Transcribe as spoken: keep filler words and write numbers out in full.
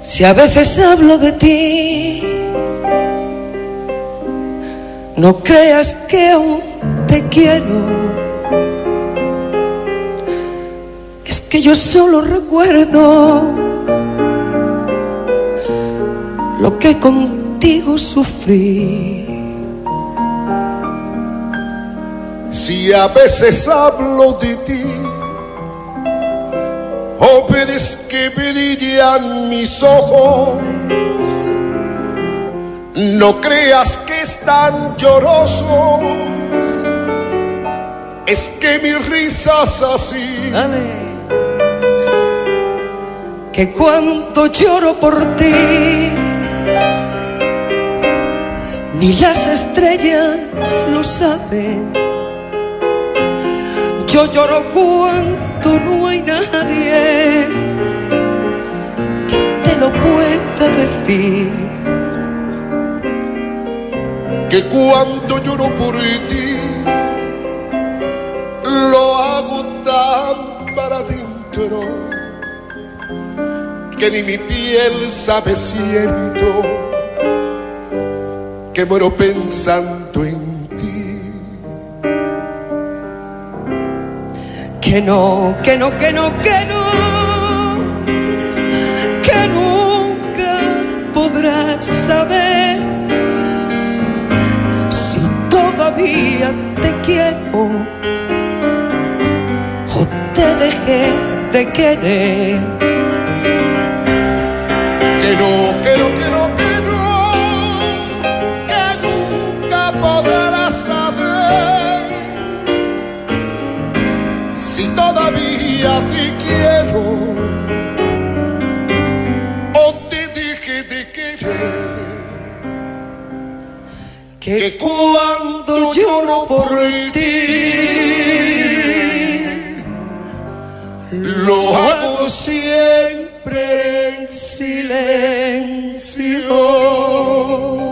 Si a veces hablo de ti, no creas que aún te quiero. Es que yo solo recuerdo lo que contigo sufrí. Si a veces hablo de ti, oh, ves que brillan mis ojos. No creas que están llorosos, es que mi risa es así. Dale. Que cuando lloro por ti, ni las estrellas lo saben. Yo lloro cuando no hay nadie que te lo pueda decir. Que cuando lloro por ti, lo hago tan para adentro que ni mi piel sabe siento que muero pensando en que no, que no, que no, que no, que nunca podrás saber si todavía te quiero o te dejé de querer. Que no, que no, que no, que no, que nunca podrás saber si todavía te quiero o te dejé de querer. Que, que cuando lloro por ti, lo hago siempre en silencio.